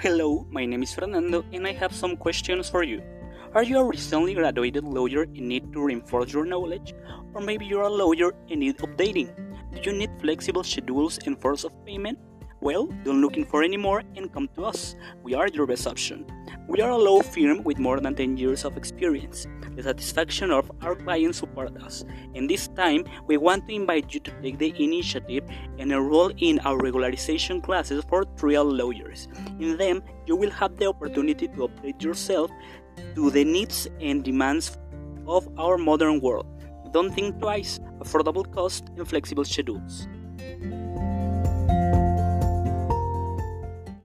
Hello, my name is Fernando and I have some questions for you. Are you a recently graduated lawyer and need to reinforce your knowledge? Or maybe you're a lawyer and need updating? Do you need flexible schedules and force of payment? Well, don't looking for anymore and come to us. We are your best option. We are a law firm with more than 10 years of experience. The satisfaction of our clients support us. And this time, we want to invite you to take the initiative and enroll in our regularization classes for trial lawyers. In them, you will have the opportunity to update yourself to the needs and demands of our modern world. Don't think twice. Affordable cost and flexible schedules.